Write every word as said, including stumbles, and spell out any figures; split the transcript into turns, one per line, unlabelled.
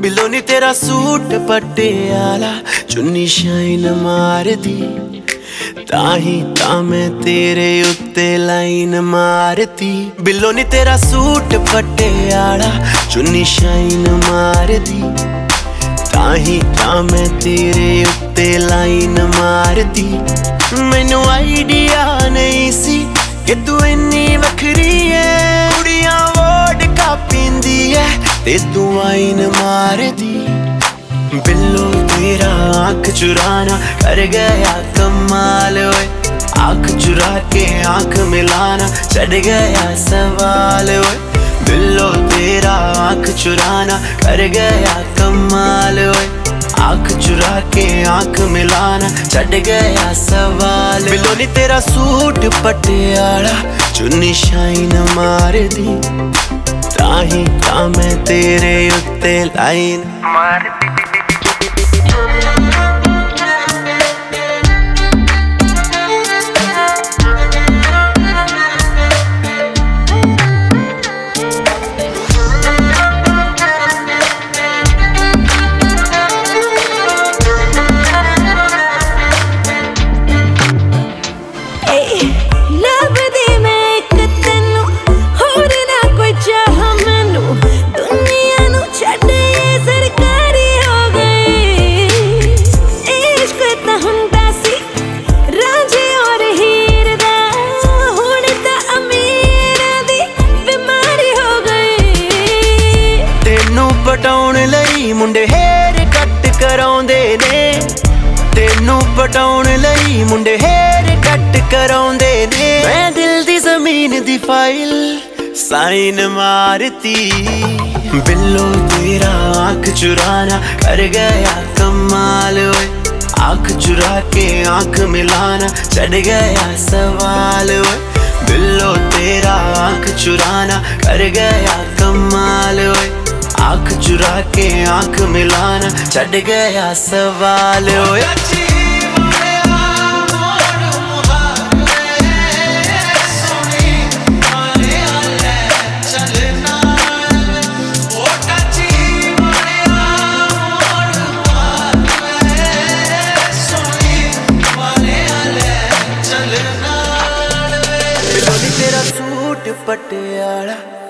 बिल्लो नी तेरा सूट पटियाला चुन्नी शाइन मार दी ताही ता मैं तेरे उत्ते लाइन मारती। बिल्लो नी तेरा सूट पटियाला चुन्नी शाइन मार दी ताही ता मैं तेरे उत्ते लाइन मारती। मैनू आइडिया नहीं सी कि तू इन्नी वखरी है, कुड़ियां वोडका पींदी है ते तू वाइन मार दी। बिल्लो तेरा आँख चुराना कर गया कमाल ओए, आँख चुरा के आँख मिलाना चढ़ गया सवाल ओए। बिल्लो तेरा आँख चुराना कर गया कमाल ओए, आँख चुरा के आँख मिलाना चढ़ गया सवाल। बिल्लो नी तेरा सूट पटियाला चुन्नी शाइन मार दी ताही ता मैं तेरे उत्ते लाइन मार दी। पटाउण लई मुंडे हेयर कट कराउंदे ने, तेनू पटाउण लई मुंडे हेयर कट कराउंदे ने। मैं दिल दी जमीन दी फाइल साइन मारती। बिल्लो तेरा आँख चुराना कर गया कमाल ओए, आँख चुरा के आँख मिलाना चढ़ गया सवाल ओए। बिल्लो तेरा आँख चुराना कर गया कमाल ओए, आँख चुरा के आँख मिलाना चढ़ गया सवाल ओए। तेरा सूट पटियाला